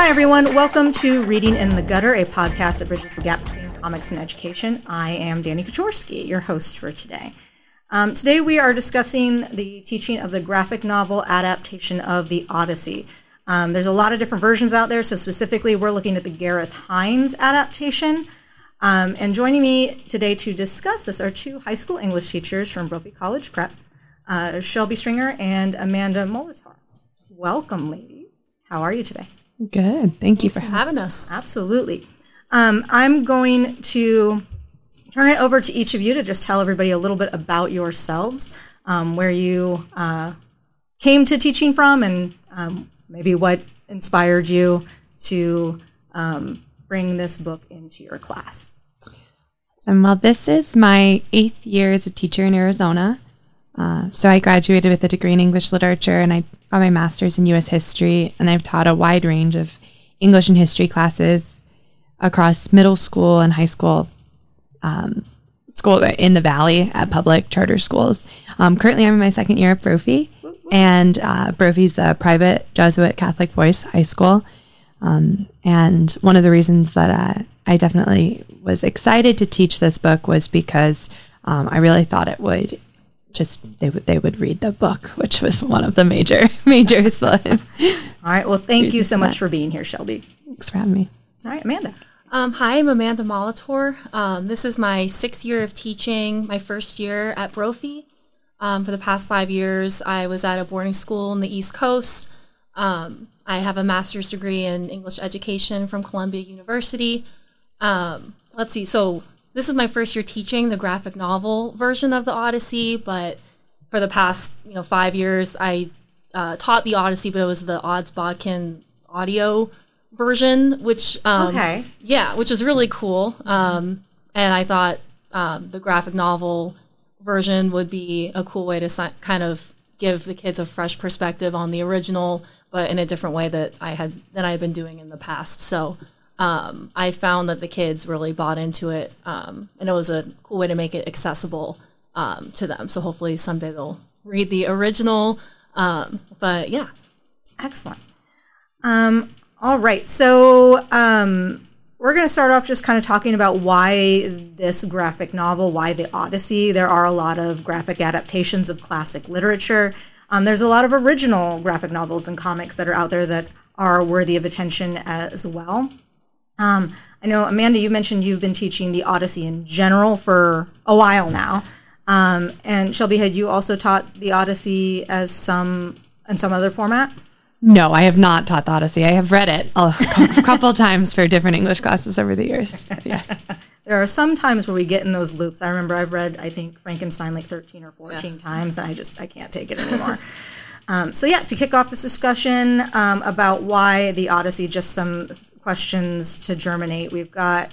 everyone. Welcome to Reading in the Gutter, a podcast that bridges the gap between comics and education. I am Danny Koczorski, your host for today. Today we are discussing the teaching of the graphic novel adaptation of The Odyssey. There's a lot of different versions out there, so specifically we're looking at the Gareth Hines adaptation. And joining me today to discuss this are two high school English teachers from Brophy College Prep, Shelby Stringer and Amanda Molitor. Welcome, ladies. How are you today? Good. Thanks you for having us. Absolutely. I'm going to turn it over to each of you to just tell everybody a little bit about yourselves, where you came to teaching from, and maybe what inspired you to bring this book into your class. Well, this is my 8th year as a teacher in Arizona. So I graduated with a degree in English literature, and I got my master's in U.S. history, and I've taught a wide range of English and history classes across middle school and high school, school in the Valley at public charter schools. Currently, I'm in my 2nd year at Brophy, and Brophy's a private Jesuit Catholic voice high school. And one of the reasons that I definitely was excited to teach this book was because I really thought it would they would read the book, which was one of the major All right. Well, thank you so much for being here, Shelby. Thanks for having me. All right, Amanda. Hi, I'm Amanda Molitor. This is my 6th year of teaching, my 1st year at Brophy. For the past 5 years, I was at a boarding school in the East Coast. I have a master's degree in English education from Columbia University. Let's see, so this is my 1st year teaching the graphic novel version of The Odyssey, but for the past 5 years, I taught The Odyssey, but it was the Odds Bodkin audio version, which which is really cool. And I thought the graphic novel version would be a cool way to kind of give the kids a fresh perspective on the original, but in a different way than I had been doing in the past. So I found that the kids really bought into it, and it was a cool way to make it accessible to them. So hopefully someday they'll read the original. But yeah. Excellent. All right. So we're going to start off just kind of talking about why this graphic novel, why The Odyssey. There are a lot of graphic adaptations of classic literature. There's a lot of original graphic novels and comics that are out there that are worthy of attention as well. I know, Amanda, you mentioned you've been teaching The Odyssey in general for a while now. And Shelby, had you also taught The Odyssey in some other format? No, I have not taught The Odyssey. I have read it a couple times for different English classes over the years. Yeah. There are some times where we get in those loops. I remember I've read, I think, Frankenstein like 13 or 14 times, and I can't take it anymore. To kick off this discussion about why The Odyssey, just some questions to germinate. We've got,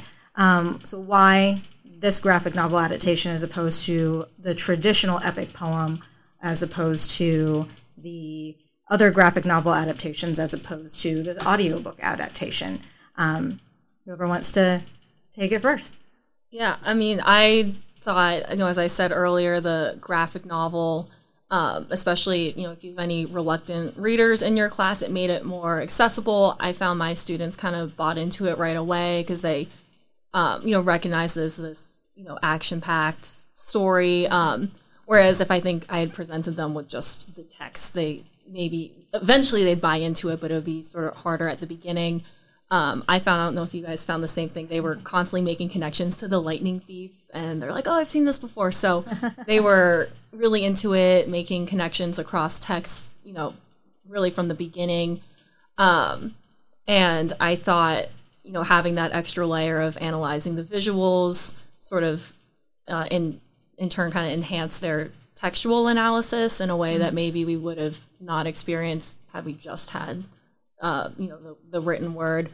why this graphic novel adaptation as opposed to the traditional epic poem, as opposed to the other graphic novel adaptations, as opposed to the audiobook adaptation. Whoever wants to take it first. Yeah, I mean, I thought, as I said earlier, the graphic novel, especially, if you have any reluctant readers in your class, it made it more accessible. I found my students kind of bought into it right away because they, recognize this, action-packed story. Whereas if I think I had presented them with just the text, eventually they'd buy into it, but it would be sort of harder at the beginning. I don't know if you guys found the same thing. They were constantly making connections to The Lightning Thief, and they're like, oh, I've seen this before. So they were really into it, making connections across text, really from the beginning. And I thought, having that extra layer of analyzing the visuals sort of in turn kind of enhance their textual analysis in a way that maybe we would have not experienced had we just had the written word.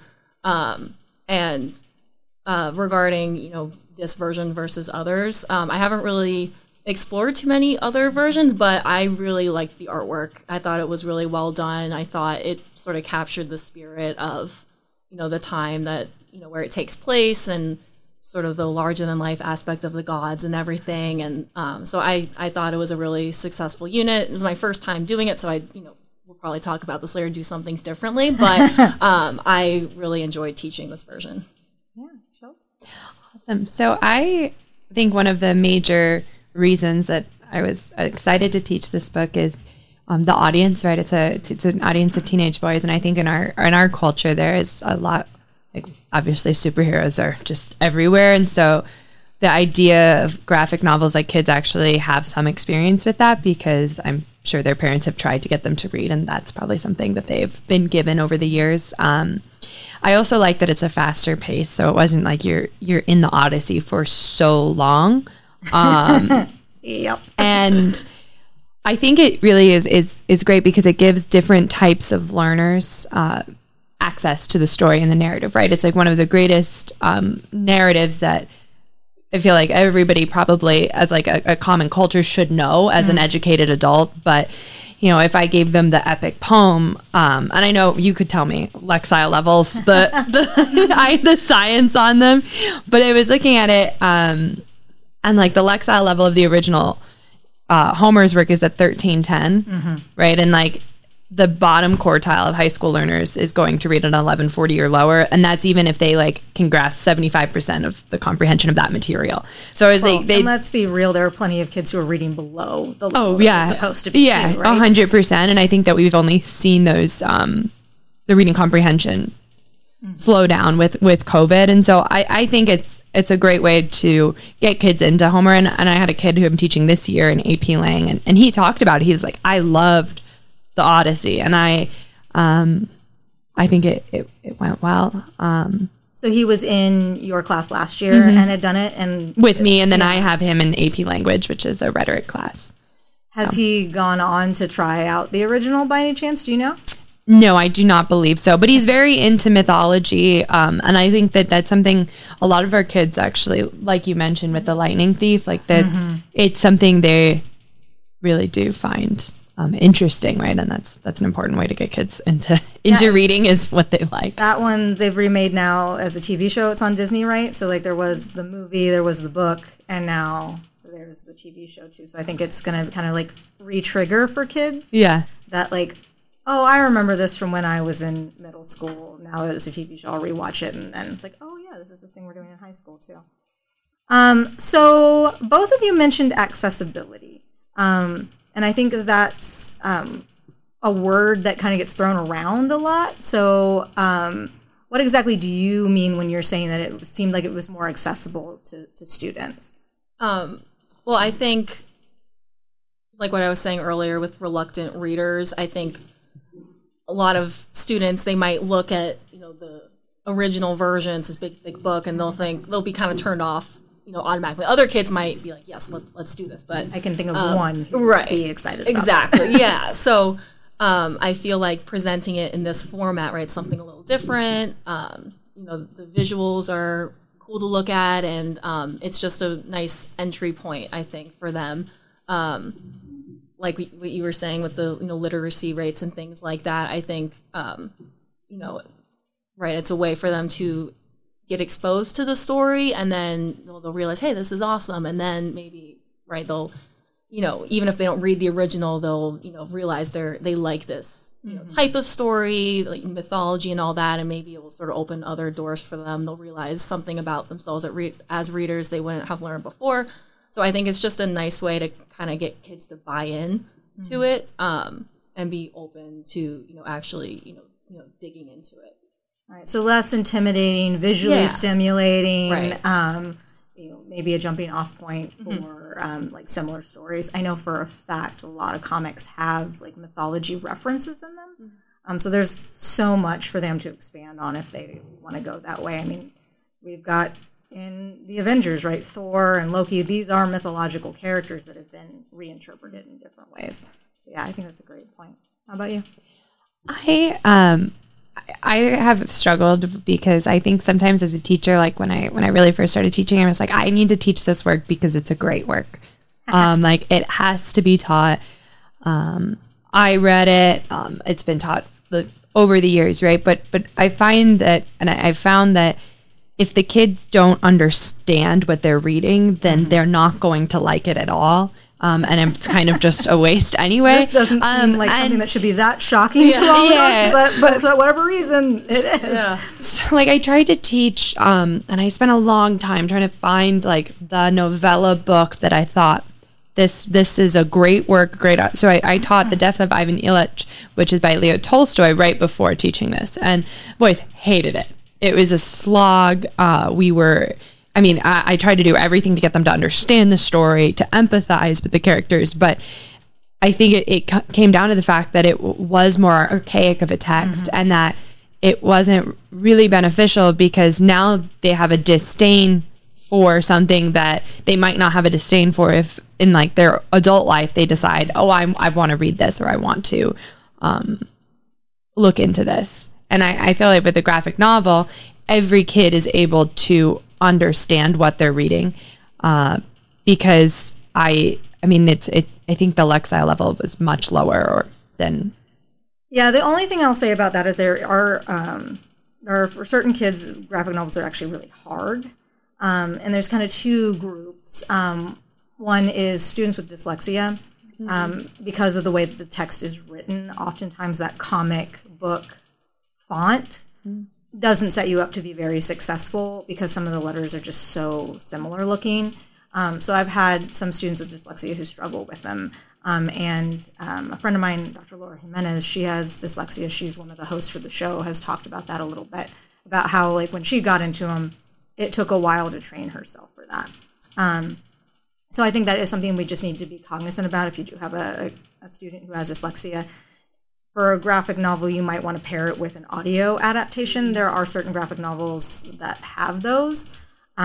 And regarding, this version versus others, I haven't really explored too many other versions, but I really liked the artwork. I thought it was really well done. I thought it sort of captured the spirit of, the time that, where it takes place and sort of the larger than life aspect of the gods and everything. And so I thought it was a really successful unit. It was my first time doing it, so I, probably talk about this later, do some things differently, but I really enjoyed teaching this version. Yeah, Chelsea. Awesome. So I think one of the major reasons that I was excited to teach this book is the audience, right? It's an audience of teenage boys, and I think in our culture there is a lot, like obviously superheroes are just everywhere, and so the idea of graphic novels, like kids actually have some experience with that because I'm sure their parents have tried to get them to read, and that's probably something that they've been given over the years. I also like that it's a faster pace, so it wasn't like you're in the Odyssey for so long. Yep. And I think it really is great because it gives different types of learners access to the story and the narrative, right? It's like one of the greatest narratives that I feel like everybody probably as like a common culture should know as an educated adult. But, you know, if I gave them the epic poem, and I know you could tell me Lexile levels, the science on them, but I was looking at it, and like the Lexile level of the original Homer's work is at 1310, right? And like the bottom quartile of high school learners is going to read an 1140 or lower, and that's even if they like can grasp 75% of the comprehension of that material. So as they and let's be real, there are plenty of kids who are reading below the level they're supposed to be. Yeah, too, right? 100%. And I think that we've only seen those the reading comprehension slow down with COVID, and so I think it's a great way to get kids into Homer. And I had a kid who I'm teaching this year in AP Lang, and he talked about it. He was like, I loved the Odyssey, and I think it went well. So he was in your class last year and had done it, and with me, and then I have him in AP Language, which is a rhetoric class. Has he gone on to try out the original by any chance? Do you know? No, I do not believe so. But he's very into mythology, and I think that that's something a lot of our kids actually, like you mentioned with the Lightning Thief, like that it's something they really do find interesting, right? And that's an important way to get kids into reading is what they like. That one they've remade now as a TV show. It's on Disney, right? So like there was the movie, there was the book, and now there's the TV show too. So I think it's going to kind of like re-trigger for kids. Yeah. That like, oh, I remember this from when I was in middle school. Now that it's a TV show, I'll rewatch it, and then it's like, oh yeah, this is this thing we're doing in high school too. So both of you mentioned accessibility. And I think that's a word that kind of gets thrown around a lot. So what exactly do you mean when you're saying that it seemed like it was more accessible to students? Well, I think, like what I was saying earlier with reluctant readers, I think a lot of students, they might look at, the original version, it's this big, thick book, and they'll be kind of turned off, automatically. Other kids might be like, yes, let's do this. But I can think of one who would be excited about exactly, yeah. So I feel like presenting it in this format, right, something a little different. The visuals are cool to look at, and it's just a nice entry point, I think, for them. Like what you were saying with the literacy rates and things like that, I think right, it's a way for them to get exposed to the story, and then they'll realize, hey, this is awesome, and then maybe right they'll even if they don't read the original, they'll realize they like this type of story, like mythology and all that, and maybe it will sort of open other doors for them. They'll realize something about themselves that as readers they wouldn't have learned before. So I think it's just a nice way to kind of get kids to buy in to it, and be open to actually digging into it. All right, so less intimidating, visually stimulating, right. Maybe a jumping off point for like similar stories. I know for a fact a lot of comics have like mythology references in them. So there's so much for them to expand on if they want to go that way. I mean, we've got in the Avengers, right? Thor and Loki, these are mythological characters that have been reinterpreted in different ways. So yeah, I think that's a great point. How about you? I have struggled because I think sometimes as a teacher, like when I really first started teaching, I was like, I need to teach this work because it's a great work. Like it has to be taught. I read it. It's been taught over the years, right? But I find that, and I found that if the kids don't understand what they're reading, then they're not going to like it at all. and it's kind of just a waste anyway. This doesn't seem like something that should be that shocking to all of us, but for whatever reason, it is. Yeah. So, like, I tried to teach, and I spent a long time trying to find, like, the novella book that I thought, this is a great work, so I taught The Death of Ivan Ilyich, which is by Leo Tolstoy, right before teaching this, and boys hated it. It was a slog. I tried to do everything to get them to understand the story, to empathize with the characters, but I think it came down to the fact that it was more archaic of a text, and that it wasn't really beneficial because now they have a disdain for something that they might not have a disdain for if in like their adult life they decide, I want to read this, or I want to look into this. And I feel like with a graphic novel, every kid is able to understand what they're reading, because I think the Lexile level was much lower than. Yeah, the only thing I'll say about that is there are for certain kids, graphic novels are actually really hard, and there's kind of two groups. One is students with dyslexia, because of the way that the text is written. Oftentimes, that comic book font doesn't set you up to be very successful because some of the letters are just so similar looking. So I've had some students with dyslexia who struggle with them. And a friend of mine, Dr. Laura Jimenez, she has dyslexia. She's one of the hosts for the show, has talked about that a little bit, about how like when she got into them, it took a while to train herself for that. So I think that is something we just need to be cognizant about if you do have a student who has dyslexia. For a graphic novel, you might want to pair it with an audio adaptation. There are certain graphic novels that have those,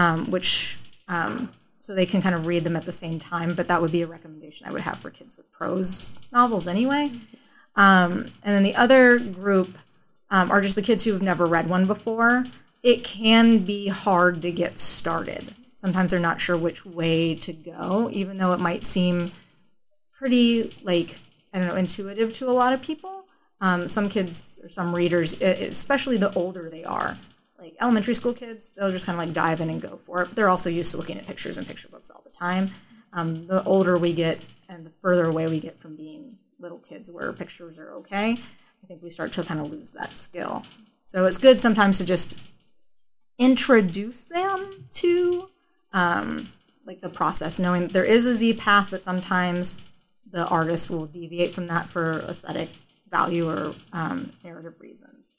so they can kind of read them at the same time, but that would be a recommendation I would have for kids with prose novels anyway. And then the other group are just the kids who have never read one before. It can be hard to get started. Sometimes they're not sure which way to go, even though it might seem pretty, intuitive to a lot of people. Some kids or some readers, especially the older they are, like elementary school kids, they'll just kind of like dive in and go for it. But they're also used to looking at pictures and picture books all the time. The older we get and the further away we get from being little kids where pictures are okay, I think we start to kind of lose that skill. So it's good sometimes to just introduce them to the process, knowing there is a Z path, but sometimes the artist will deviate from that for aesthetic value or narrative reasons.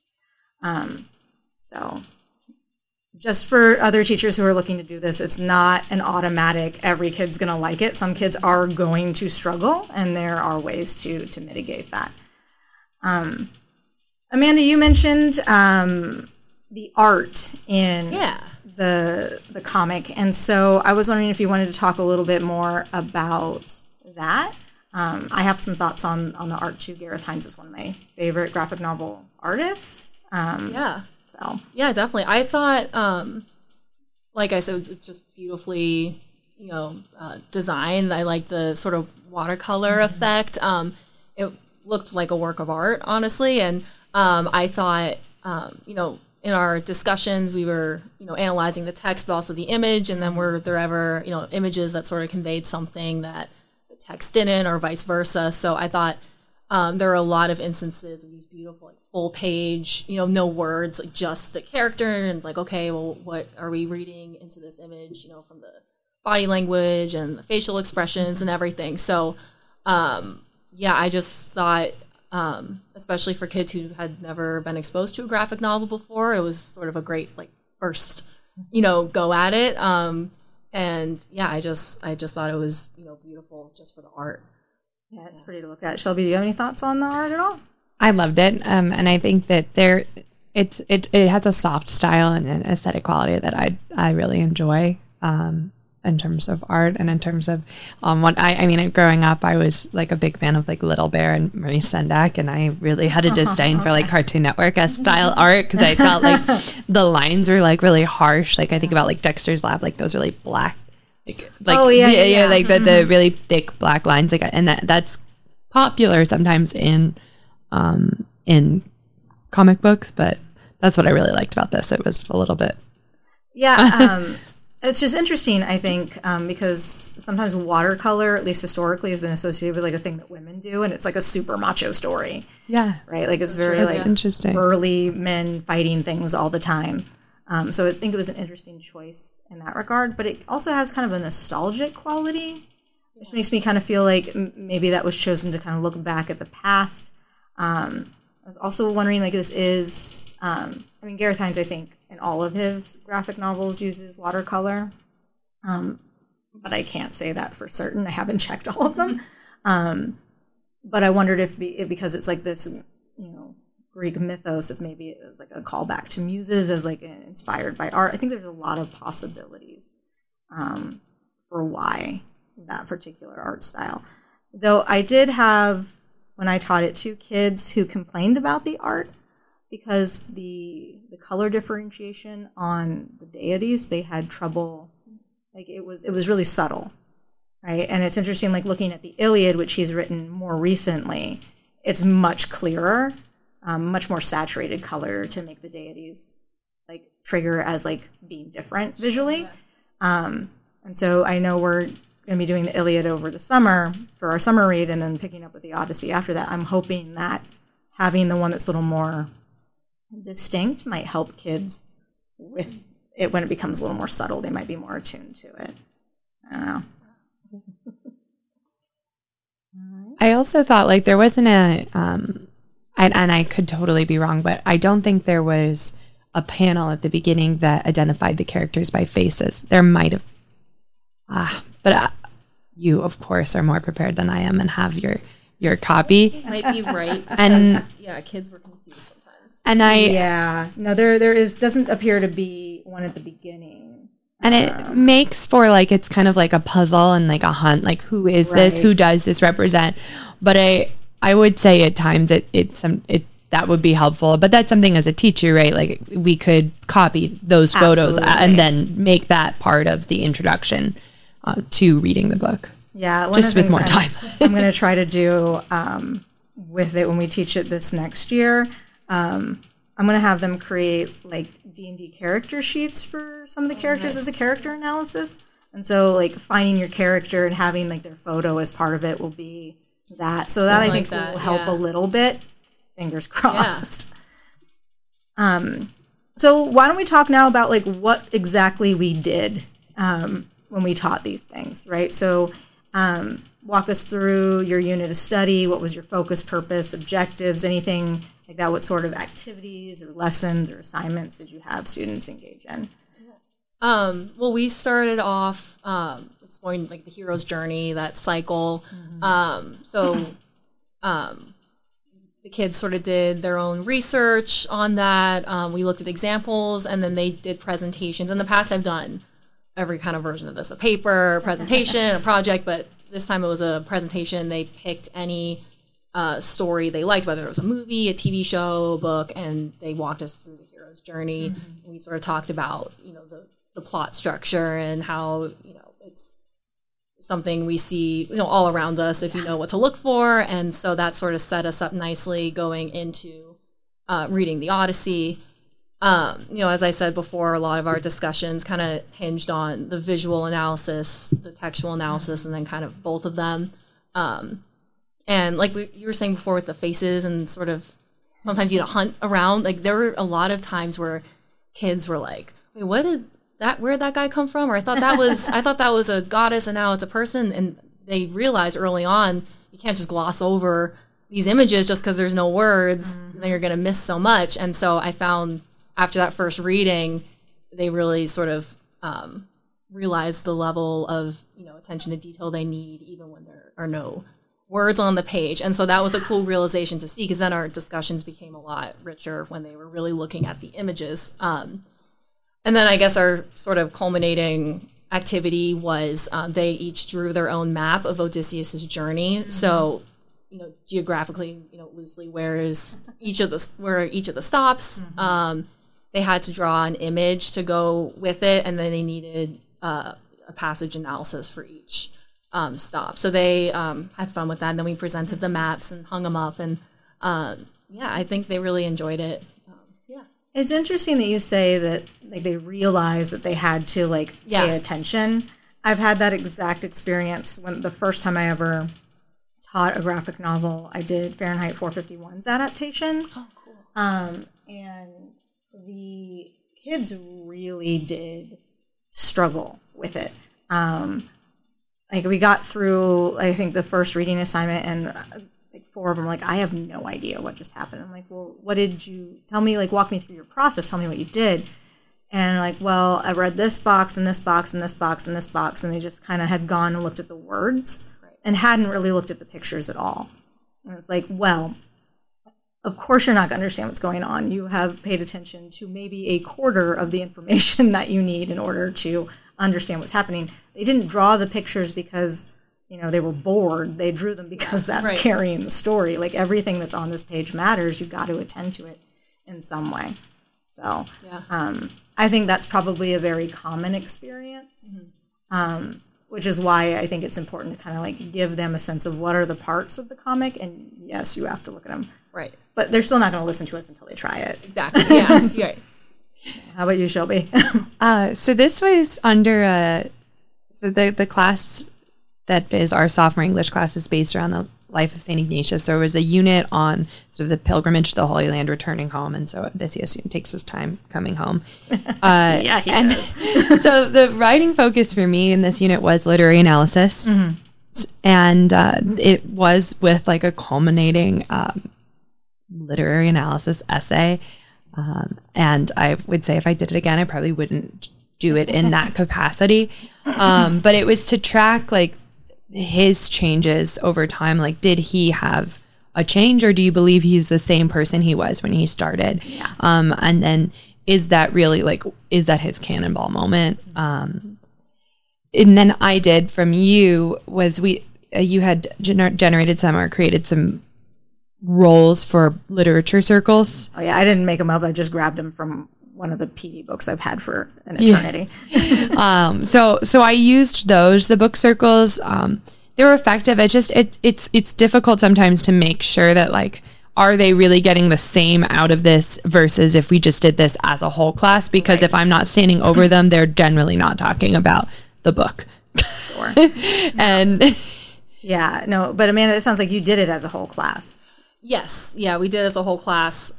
So just for other teachers who are looking to do this, it's not an automatic, every kid's going to like it. Some kids are going to struggle, and there are ways to mitigate that. Amanda, you mentioned the art in the comic, and so I was wondering if you wanted to talk a little bit more about that. I have some thoughts on the art too. Gareth Hines is one of my favorite graphic novel artists. Yeah, definitely. I thought, like I said, it's just beautifully, designed. I like the sort of watercolor effect. It looked like a work of art, honestly. And I thought, in our discussions, we were, analyzing the text, but also the image. And then were there ever, images that sort of conveyed something that the text didn't, or vice versa. So I thought there are a lot of instances of these beautiful, full page, no words, just the character, and okay, well, what are we reading into this image, from the body language and the facial expressions and everything. So, I just thought, especially for kids who had never been exposed to a graphic novel before, it was sort of a great, first, go at it. And yeah, I just thought it was, beautiful just for the art. Yeah, it's pretty to look at. Shelby, do you have any thoughts on the art at all? I loved it, and I think that it has a soft style and an aesthetic quality that I really enjoy in terms of art, and in terms of growing up, I was a big fan of Little Bear and Maurice Sendak, and I really had a disdain for Cartoon Network style art, because I felt the lines were really harsh. I think about Dexter's Lab, those really black. The really thick black lines, and that's popular sometimes in comic books, but that's what I really liked about this. It was a little bit. Yeah. It's just interesting, I think, because sometimes watercolor, at least historically, has been associated with like a thing that women do, and it's like a super macho story. Yeah. Right? Like it's very like interesting. Burly men fighting things all the time. So I think it was an interesting choice in that regard, but it also has kind of a nostalgic quality, which makes me kind of feel like maybe that was chosen to kind of look back at the past. I was also wondering, like, this is, Gareth Hines, I think, in all of his graphic novels uses watercolor, but I can't say that for certain. I haven't checked all of them. But I wondered if because it's like this, Greek mythos, if maybe it was like a callback to muses as like inspired by art. I think there's a lot of possibilities for why that particular art style. Though I did have, when I taught it, 2 kids who complained about the art because the color differentiation on the deities, they had trouble, like it was really subtle, right? And it's interesting, like looking at the Iliad, which he's written more recently, it's much clearer, much more saturated color to make the deities like trigger as like being different visually. And so I know we're going to be doing the Iliad over the summer for our summer read and then picking up with the Odyssey after that. I'm hoping that having the one that's a little more distinct might help kids with it when it becomes a little more subtle. They might be more attuned to it. I don't know. I also thought like there wasn't and I could totally be wrong, but I don't think there was a panel at the beginning that identified the characters by faces. There might have, but you of course are more prepared than I am and have your copy. Might be right. And kids were confused sometimes. And there doesn't appear to be one at the beginning. And it makes for like, it's kind of like a puzzle and like a hunt, like who is this? Who does this represent? But I would say at times that would be helpful, but that's something as a teacher, right? Like we could copy those photos and then make that part of the introduction to reading the book. Yeah. Just with more time. I'm going to try to do with it when we teach it this next year. I'm going to have them create like D&D character sheets for some of the characters as a character analysis. And so like finding your character and having like their photo as part of it will be that. So that I think will help a little bit. Fingers crossed. Yeah. So why don't we talk now about like what exactly we did when we taught these things, right? So walk us through your unit of study. What was your focus, purpose, objectives, anything like that? What sort of activities or lessons or assignments did you have students engage in? Well, we started off exploring like the hero's journey, that cycle. The kids sort of did their own research on that. We looked at examples, and then they did presentations. In the past, I've done every kind of version of this, a paper, presentation, a project, but this time it was a presentation. They picked any story they liked, whether it was a movie, a TV show, a book, and they walked us through the hero's journey. And we sort of talked about, the plot structure and how, it's something we see, all around us if you know what to look for. And so that sort of set us up nicely going into reading the Odyssey. As I said before, a lot of our discussions kind of hinged on the visual analysis, the textual analysis, and then kind of both of them. And like you were saying before with the faces and sort of sometimes you hunt around, like there were a lot of times where kids were like, wait, where'd that guy come from? Or I thought that was a goddess and now it's a person. And they realized early on, you can't just gloss over these images just because there's no words, then you're going to miss so much. And so I found after that first reading, they really sort of realized the level of, attention to detail they need, even when there are no words on the page. And so that was a cool realization to see, because then our discussions became a lot richer when they were really looking at the images. And then I guess our sort of culminating activity was they each drew their own map of Odysseus's journey. So, geographically, loosely, where each of the stops. They had to draw an image to go with it, and then they needed a passage analysis for each stop. So they had fun with that, and then we presented the maps and hung them up, and I think they really enjoyed it. It's interesting that you say that like they realized that they had to like pay attention. I've had that exact experience when the first time I ever taught a graphic novel, I did Fahrenheit 451's adaptation. Oh, cool. And the kids really did struggle with it. Like we got through, I think, the first reading assignment, and like 4 of them were like, I have no idea what just happened. I'm like, well, what did you tell me? Like, walk me through your process. Tell me what you did. And like, well, I read this box and this box and this box and this box, and they just kind of had gone and looked at the words and hadn't really looked at the pictures at all. And it's like, well, of course you're not going to understand what's going on. You have paid attention to maybe a quarter of the information that you need in order to understand what's happening. They didn't draw the pictures because, you know, they were bored. They drew them because that's carrying the story. Like everything that's on this page matters. You've got to attend to it in some way. So I think that's probably a very common experience, which is why I think it's important to kind of like give them a sense of what are the parts of the comic. And yes, you have to look at them. Right. But they're still not going to listen to us until they try it. Exactly. Yeah. You're right. How about you, Shelby? So this was under so the class that is our sophomore English class is based around the life of St. Ignatius. So there was a unit on sort of the pilgrimage to the Holy Land, returning home. And so Odysseus takes his time coming home. Yeah, he does. So the writing focus for me in this unit was literary analysis. Mm-hmm. And it was with like a culminating literary analysis essay. And I would say if I did it again, I probably wouldn't do it in that capacity. But it was to track like his changes over time. Like, did he have a change, or do you believe he's the same person he was when he started? Yeah. And then is that really like, is that his cannonball moment? And then I did from you was you had generated some or created some roles for literature circles. Oh yeah, I didn't make them up. I just grabbed them from one of the PD books I've had for an eternity. Yeah. So I used those, the book circles. They were effective. It's difficult sometimes to make sure that like, are they really getting the same out of this versus if we just did this as a whole class? Because if I'm not standing over them, they're generally not talking about the book. Sure. And yeah, no, but Amanda, it sounds like you did it as a whole class. Yes. Yeah, we did as a whole class.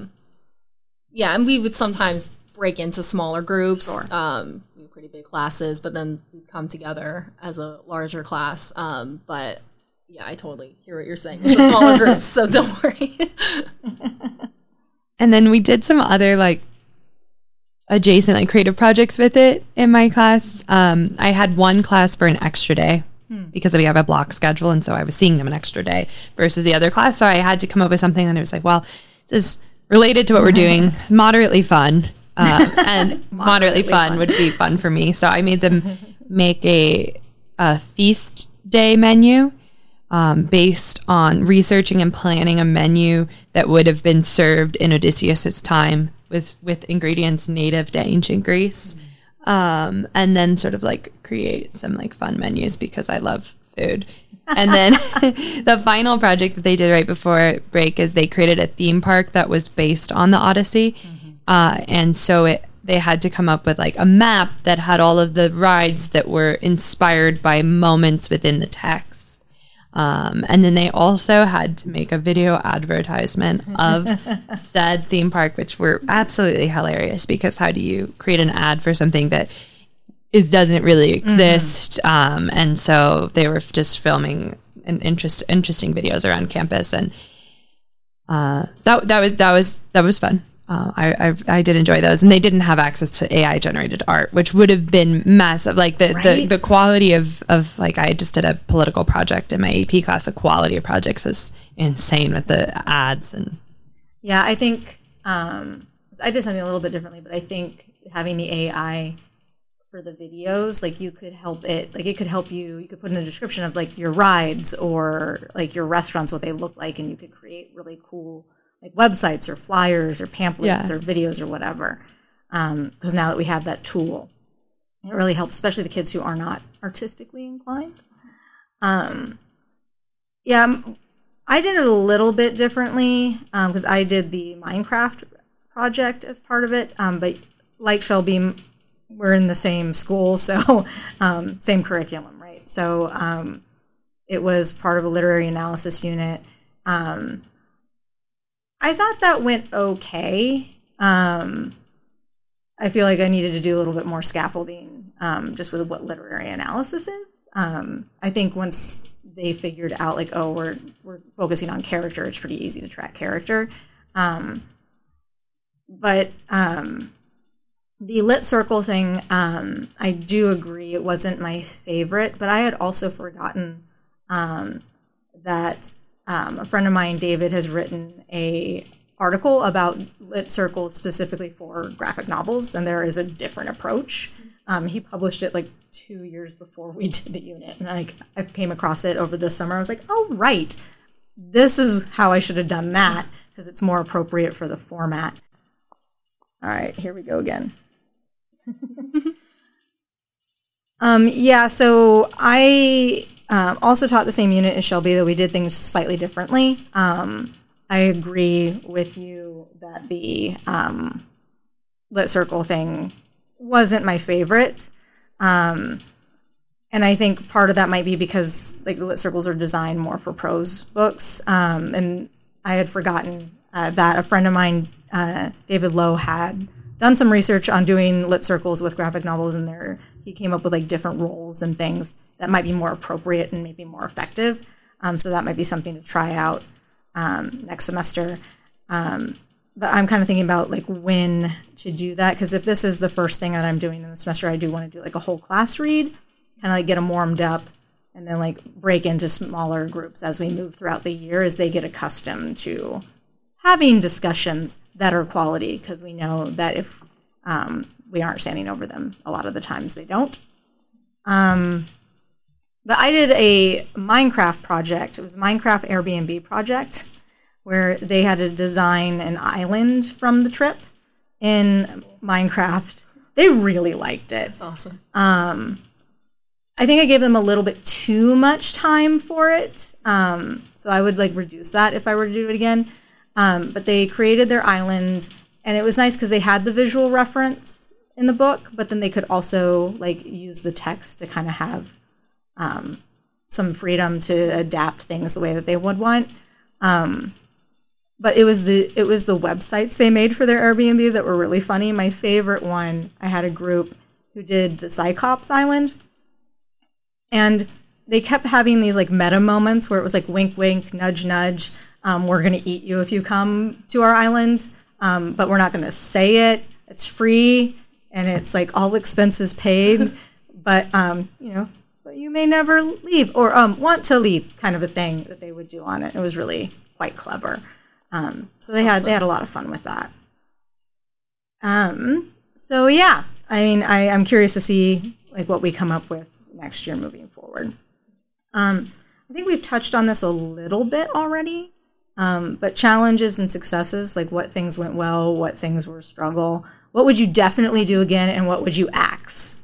Yeah, and we would sometimes break into smaller groups. Sure. We were pretty big classes, but then we'd come together as a larger class. But yeah, I totally hear what you're saying with the smaller groups, so don't worry. And then we did some other like adjacent like creative projects with it in my class. I had one class for an extra day. Because we have a block schedule, and so I was seeing them an extra day versus the other class. So I had to come up with something that was like, well, this is related to what we're doing, moderately fun, and moderately fun would be fun for me. So I made them make a feast day menu based on researching and planning a menu that would have been served in Odysseus's time with ingredients native to ancient Greece. And then sort of like create some like fun menus because I love food. And then the final project that they did right before break is they created a theme park that was based on the Odyssey. And so they had to come up with like a map that had all of the rides that were inspired by moments within the text. And then they also had to make a video advertisement of said theme park, which were absolutely hilarious because how do you create an ad for something that doesn't really exist? And so they were just filming interesting videos around campus, and that was fun. I did enjoy those, and they didn't have access to AI generated art, which would have been massive. Like the quality of like I just did a political project in my AP class. The quality of projects is insane with the ads and. Yeah, I think I did something a little bit differently, but I think having the AI for the videos, like you could help it, like it could help you. You could put in a description of like your rides or like your restaurants, what they look like, and you could create really cool. Like websites or flyers or pamphlets or videos or whatever. Because now that we have that tool, it really helps, especially the kids who are not artistically inclined. Yeah, I did it a little bit differently because I did the Minecraft project as part of it. But like Shelby, we're in the same school, so same curriculum, right? So it was part of a literary analysis unit. I thought that went okay. I feel like I needed to do a little bit more scaffolding just with what literary analysis is. I think once they figured out, like, oh, we're focusing on character, it's pretty easy to track character. But the lit circle thing, I do agree it wasn't my favorite, but I had also forgotten that a friend of mine, David, has written a article about lit circles specifically for graphic novels, and there is a different approach. He published it like 2 years before we did the unit, and I came across it over the summer. I was like, oh, right, this is how I should have done that, because it's more appropriate for the format. All right, here we go again. So I also taught the same unit as Shelby, though we did things slightly differently. I agree with you that the lit circle thing wasn't my favorite. And I think part of that might be because like the lit circles are designed more for prose books. And I had forgotten that a friend of mine, David Lowe, had done some research on doing lit circles with graphic novels, and he came up with like different roles and things that might be more appropriate and maybe more effective. So that might be something to try out next semester. But I'm kind of thinking about like when to do that, because if this is the first thing that I'm doing in the semester, I do want to do like a whole class read, kind of like get them warmed up, and then like break into smaller groups as we move throughout the year as they get accustomed to having discussions that are quality, because we know that if we aren't standing over them, a lot of the times they don't. But I did a Minecraft project. It was a Minecraft Airbnb project where they had to design an island from the trip in Minecraft. They really liked it. That's awesome. I think I gave them a little bit too much time for it. So I would like reduce that if I were to do it again. But they created their island, and it was nice because they had the visual reference in the book, but then they could also like use the text to kind of have some freedom to adapt things the way that they would want. But it was the websites they made for their Airbnb that were really funny. My favorite one, I had a group who did the Cyclops Island, and they kept having these like meta moments where it was like wink, wink, nudge, nudge. We're going to eat you if you come to our island, but we're not going to say it. It's free, and it's like all expenses paid, but but you may never leave or want to leave, kind of a thing that they would do on it. It was really quite clever. So they had a lot of fun with that. So yeah, I mean, I'm curious to see like what we come up with next year moving forward. I think we've touched on this a little bit already. But challenges and successes, like what things went well, what things were a struggle, what would you definitely do again, and what would you axe?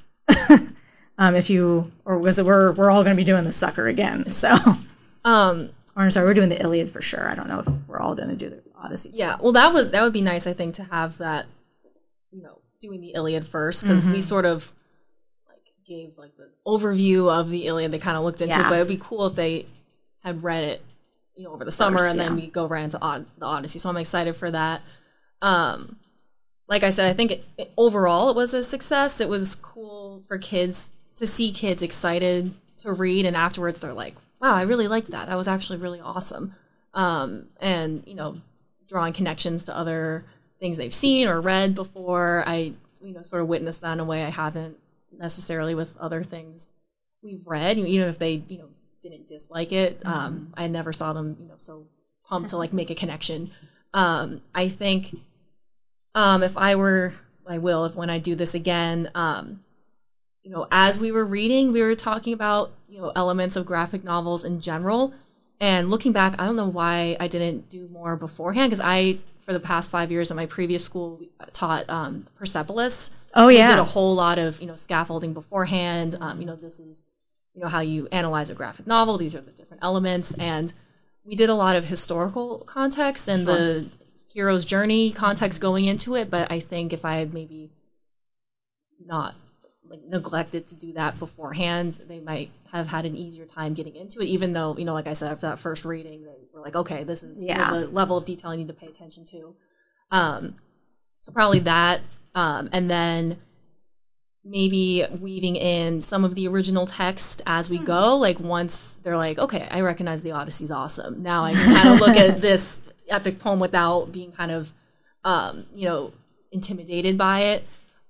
We're all going to be doing the Sucker again. So, or I'm sorry, we're doing the Iliad for sure. I don't know if we're all going to do the Odyssey too. Yeah, well, that would be nice, I think, to have that, doing the Iliad first, because we sort of like gave like the overview of the Iliad. They kind of looked into it, but it'd be cool if they had read it over the summer first, and then we go right into the Odyssey. So I'm excited for that. Like I said, I think overall it was a success. It was cool for kids to see kids excited to read, and afterwards they're like, wow, I really liked that. That was actually really awesome. And, drawing connections to other things they've seen or read before. I, sort of witnessed that in a way I haven't necessarily with other things we've read, even if they, didn't dislike it. I never saw them, so pumped to like make a connection. I think if when I do this again, as we were reading, we were talking about, elements of graphic novels in general. And looking back, I don't know why I didn't do more beforehand, because for the past 5 years at my previous school, taught Persepolis. Oh, yeah. We did a whole lot of, scaffolding beforehand. This is how you analyze a graphic novel. These are the different elements. And we did a lot of historical context and the hero's journey context going into it, but I think if I had maybe not like neglected to do that beforehand, they might have had an easier time getting into it, even though, you know, like I said, after that first reading, they were like, okay, this is the level of detail I need to pay attention to. So probably that, and then maybe weaving in some of the original text as we go. Like once they're like, okay, I recognize the Odyssey's awesome. Now I can kind of look at this epic poem without being kind of, you know, intimidated by it.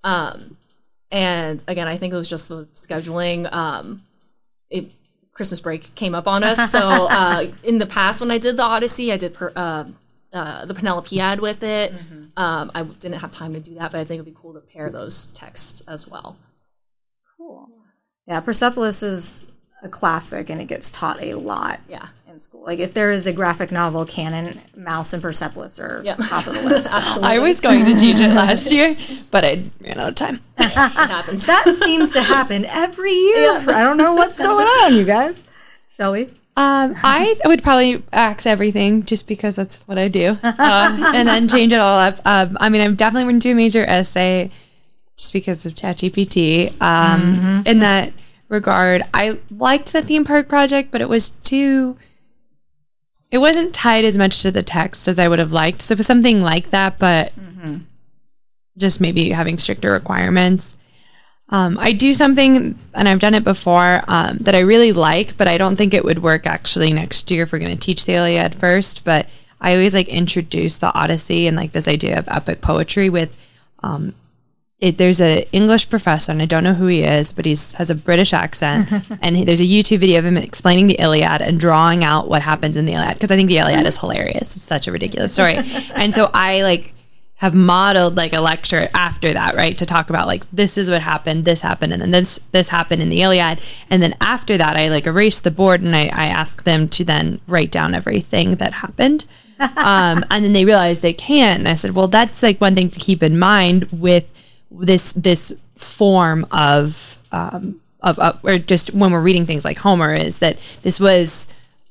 And again, I think it was just the scheduling. Christmas break came up on us. So in the past, when I did the Odyssey, I did the Penelopiad with it. I didn't have time to do that, but I think it'd be cool to pair those texts as well. Cool. Yeah, Persepolis is a classic, and it gets taught a lot in school. Like if there is a graphic novel canon, Mouse and Persepolis are top of the list. So. I was going to teach it last year, but I ran out of time. It happens. That seems to happen every year. I don't know what's going on, you guys. Shall we? I would probably axe everything just because that's what I do, and then change it all up. I mean, I'm definitely going to do a major essay just because of ChatGPT. In that regard, I liked the theme park project, but it wasn't tied as much to the text as I would have liked. So it was something like that, but just maybe having stricter requirements. I do something, and I've done it before, that I really like, but I don't think it would work actually next year if we're going to teach the Iliad first. But I always like introduce the Odyssey and like this idea of epic poetry with, there's an English professor, and I don't know who he is, but he has a British accent, and there's a YouTube video of him explaining the Iliad and drawing out what happens in the Iliad, because I think the Iliad is hilarious. It's such a ridiculous story. And so I have modeled like a lecture after that, right, to talk about like this is what happened, and then this happened in the Iliad, and then after that I like erase the board and I ask them to then write down everything that happened, and then they realize they can't, and I said, well, that's like one thing to keep in mind with this form of or just when we're reading things like Homer, is that this was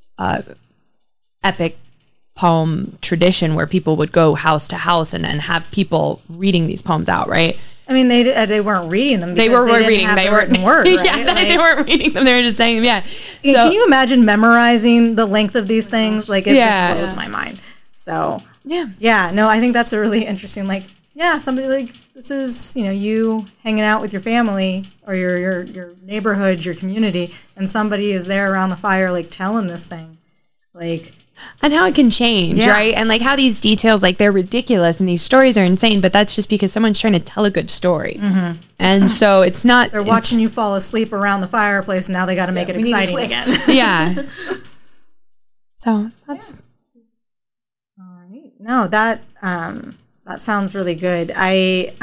epic poem tradition where people would go house to house and have people reading these poems out, right? I mean, they weren't reading them. They were reading. They weren't word. Right? Yeah, they weren't reading them. They were just saying them. Yeah. So, can you imagine memorizing the length of these things? Like it just blows my mind. So yeah. No, I think that's a really interesting. Like somebody like this is you hanging out with your family or your neighborhood, your community, and somebody is there around the fire like telling this thing, like. And how it can change, right? And like how these details, like they're ridiculous and these stories are insane, but that's just because someone's trying to tell a good story. And so it's not... They're watching you fall asleep around the fireplace, and now they got to make it exciting again. Yeah. So that's... All right. No, that sounds really good. I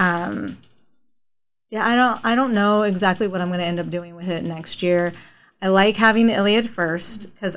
don't know exactly what I'm going to end up doing with it next year. I like having the Iliad first because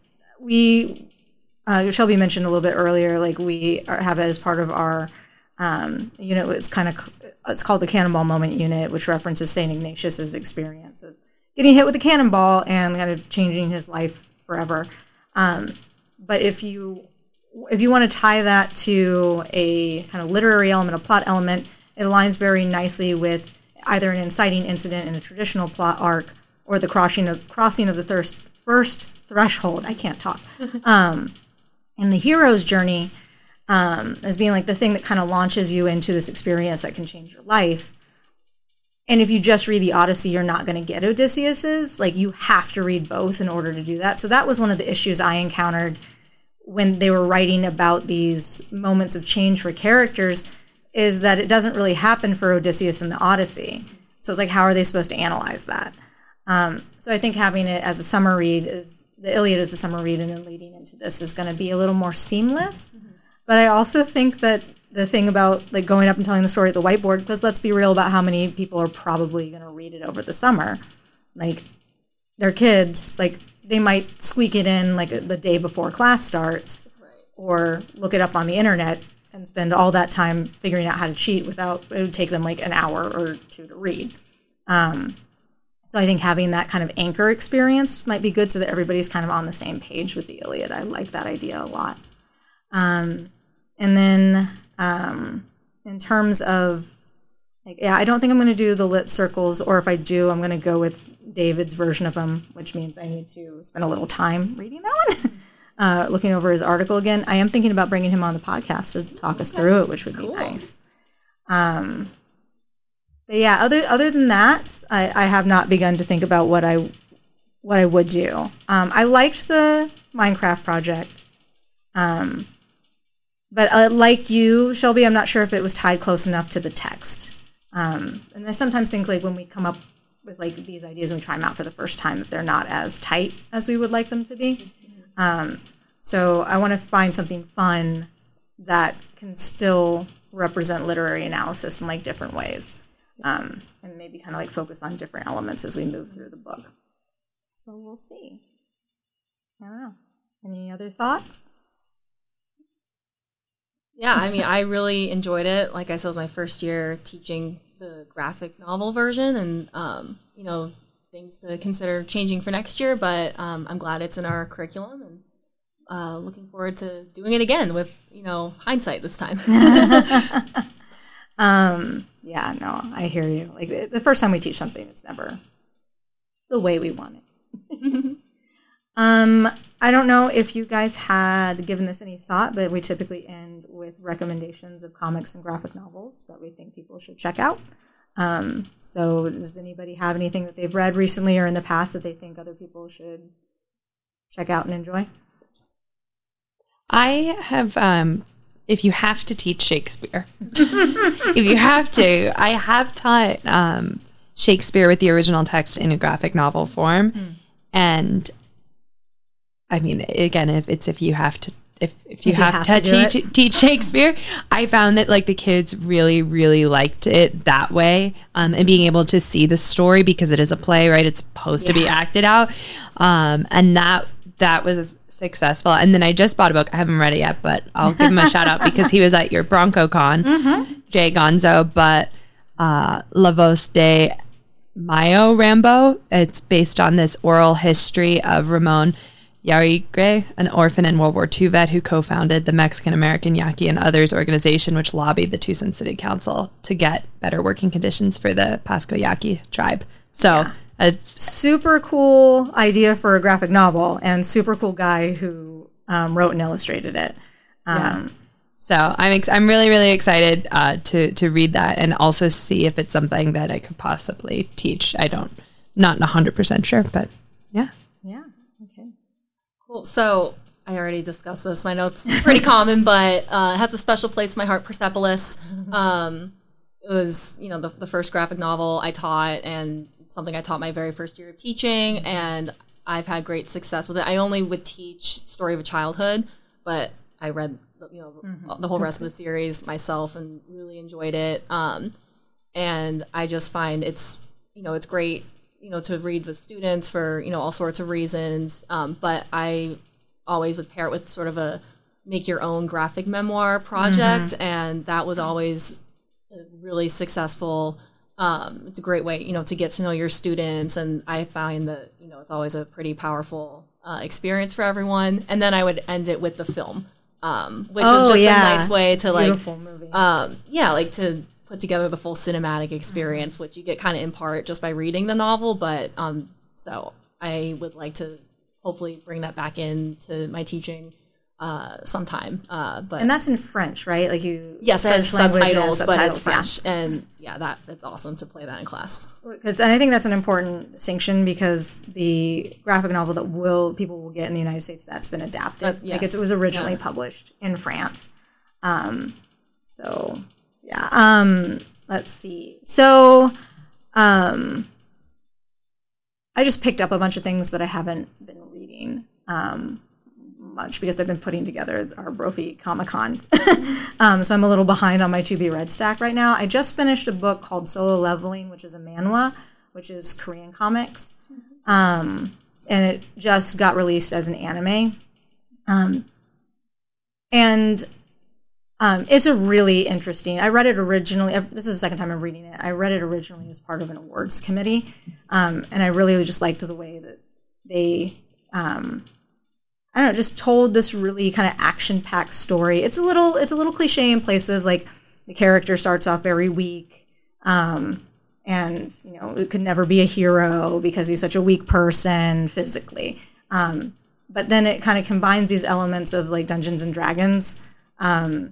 Shelby mentioned a little bit earlier, like we have it as part of our unit. It's called the Cannonball Moment Unit, which references St. Ignatius's experience of getting hit with a cannonball and kind of changing his life forever. But if you want to tie that to a kind of literary element, a plot element, it aligns very nicely with either an inciting incident in a traditional plot arc or the crossing of the first threshold. I can't talk. And the hero's journey as being like the thing that kind of launches you into this experience that can change your life. And if you just read the Odyssey, you're not going to get Odysseus's. Like you have to read both in order to do that. So that was one of the issues I encountered when they were writing about these moments of change for characters, is that it doesn't really happen for Odysseus in the Odyssey. So it's like, how are they supposed to analyze that? So I think having it as a summer read the Iliad is a summer read, and then leading into this is going to be a little more seamless. But I also think that the thing about like going up and telling the story at the whiteboard, because let's be real about how many people are probably going to read it over the summer. Like their kids, like they might squeak it in like the day before class starts, or look it up on the internet and spend all that time figuring out how to cheat it would take them like an hour or two to read. So I think having that kind of anchor experience might be good so that everybody's kind of on the same page with the Iliad. I like that idea a lot. And And then in terms of, I don't think I'm going to do the lit circles, or if I do, I'm going to go with David's version of them, which means I need to spend a little time reading that one, looking over his article again. I am thinking about bringing him on the podcast to talk us through it, which would be nice. But yeah, other than that, I have not begun to think about what I would do. I liked the Minecraft project, but like you, Shelby, I'm not sure if it was tied close enough to the text. And I sometimes think like when we come up with like these ideas and we try them out for the first time, that they're not as tight as we would like them to be. So I want to find something fun that can still represent literary analysis in like different ways. And maybe kind of like focus on different elements as we move through the book. So we'll see. I don't know. Any other thoughts? Yeah, I mean, I really enjoyed it. Like I said, it was my first year teaching the graphic novel version, and you know, things to consider changing for next year. But I'm glad it's in our curriculum, and looking forward to doing it again with, you know, hindsight this time. Yeah, no, I hear you. Like the first time we teach something, it's never the way we want it. I don't know if you guys had given this any thought, but we typically end with recommendations of comics and graphic novels that we think people should check out. So does anybody have anything that they've read recently or in the past that they think other people should check out and enjoy? I have, if you have to teach Shakespeare, if you have to, I have taught Shakespeare with the original text in a graphic novel form. And I mean, again, if you have to teach Shakespeare, I found that like the kids really, really liked it that way, and being able to see the story because it is a play, right? It's supposed to be acted out, and that was successful. And then I just bought a book. I haven't read it yet, but I'll give him a shout out because he was at your BroncoCon, Jay Gonzo. But La Voz de Mayo Rambo. It's based on this oral history of Ramon Yarigre, an orphan and World War II vet who co-founded the Mexican-American Yaqui and Others organization, which lobbied the Tucson City Council to get better working conditions for the Pasco Yaqui tribe. So it's super cool idea for a graphic novel, and super cool guy who wrote and illustrated it. So I'm really, really excited to read that and also see if it's something that I could possibly teach. Not 100% sure, but yeah. Yeah. Okay. Cool. So I already discussed this. I know it's pretty common, but it has a special place in my heart. Persepolis. It was, you know, the first graphic novel I taught, and something I taught my very first year of teaching, and I've had great success with it. I only would teach Story of a Childhood, but I read, you know, the whole rest of the series myself and really enjoyed it. And I just find it's, you know, it's great, you know, to read with students for, you know, all sorts of reasons. But I always would pair it with sort of a make your own graphic memoir project. And that was always really successful. It's a great way, you know, to get to know your students. And I find that, you know, it's always a pretty powerful experience for everyone. And then I would end it with the film, which is just a nice way to beautiful movie. Like to put together the full cinematic experience, which you get kind of in part just by reading the novel. But so I would like to hopefully bring that back into my teaching sometime. But and that's in French, right? Like you, yes, it has subtitles, but it's French, yeah. and that's awesome to play that in class. And I think that's an important distinction because the graphic novel that people will get in the United States, that's been adapted. Yes. Like it was originally published in France. So yeah. Let's see. So I just picked up a bunch of things, but I haven't been reading much because I've been putting together our Brophy Comic-Con. So I'm a little behind on my to-be-read stack right now. I just finished a book called Solo Leveling, which is a manhwa, which is Korean comics. And it just got released as an anime. And it's a really interesting, I read it originally, this is the second time I'm reading it. I read it originally as part of an awards committee. And I really just liked the way that they I don't know, just told this really kind of action-packed story. It's a little cliche in places, like the character starts off very weak, and it could never be a hero because he's such a weak person physically. But then it kind of combines these elements of like Dungeons and Dragons and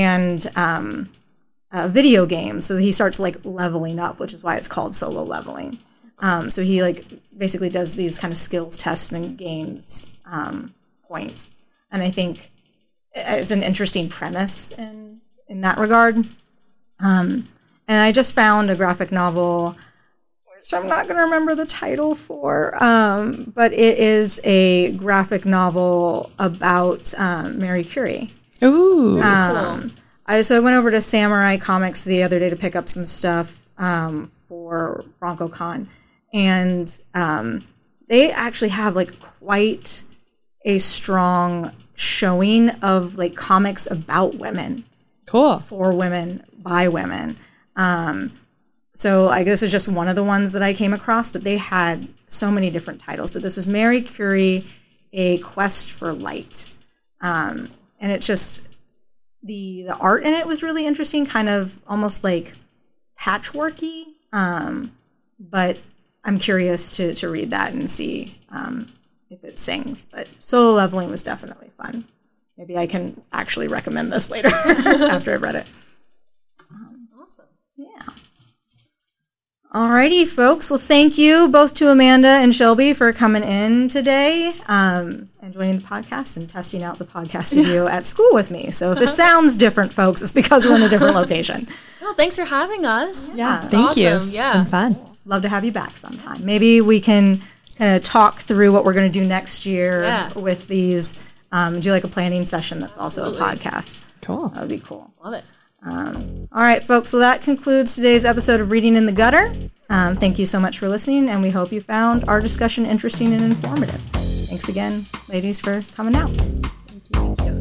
video games. So he starts like leveling up, which is why it's called solo leveling. So he like basically does these kind of skills tests and gains points. And I think it's an interesting premise in that regard. And I just found a graphic novel, which I'm not going to remember the title for, but it is a graphic novel about Marie Curie. Ooh. So I went over to Samurai Comics the other day to pick up some stuff for BroncoCon, and they actually have like quite a strong showing of like comics about women. Cool. For women, by women. So I guess it's just one of the ones that I came across, but they had so many different titles. But this was Marie Curie, A Quest for Light. And it's just, the art in it was really interesting, kind of almost like patchworky. But I'm curious to read that and see if it sings. But solo leveling was definitely fun. Maybe I can actually recommend this later after I've read it. Awesome. Yeah. Alrighty, folks. Well, thank you both to Amanda and Shelby for coming in today and joining the podcast and testing out the podcast studio at school with me. So if it sounds different, folks, it's because we're in a different location. Well, thanks for having us. Yeah, thank you. It's been fun. Love to have you back sometime. Maybe we can kind of talk through what we're going to do next year with these. Do like a planning session that's also a podcast. Cool. That would be cool. Love it. All right, folks. Well, that concludes today's episode of Reading in the Gutter. Thank you so much for listening, and we hope you found our discussion interesting and informative. Thanks again, ladies, for coming out. Thank you.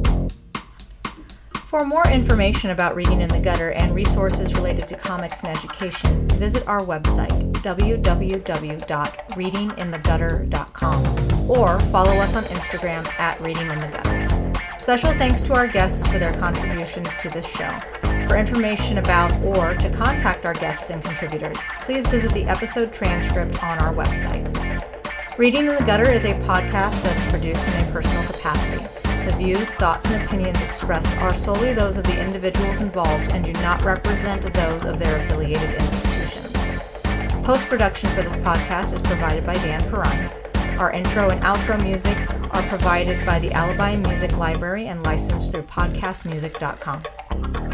For more information about Reading in the Gutter and resources related to comics and education, visit our website, www.readinginthegutter.com, or follow us on Instagram at Reading in the Gutter. Special thanks to our guests for their contributions to this show. For information about or to contact our guests and contributors, please visit the episode transcript on our website. Reading in the Gutter is a podcast that is produced in a personal capacity. The views, thoughts, and opinions expressed are solely those of the individuals involved and do not represent those of their affiliated institutions. Post-production for this podcast is provided by Dan Perrine. Our intro and outro music are provided by the Alibi Music Library and licensed through podcastmusic.com.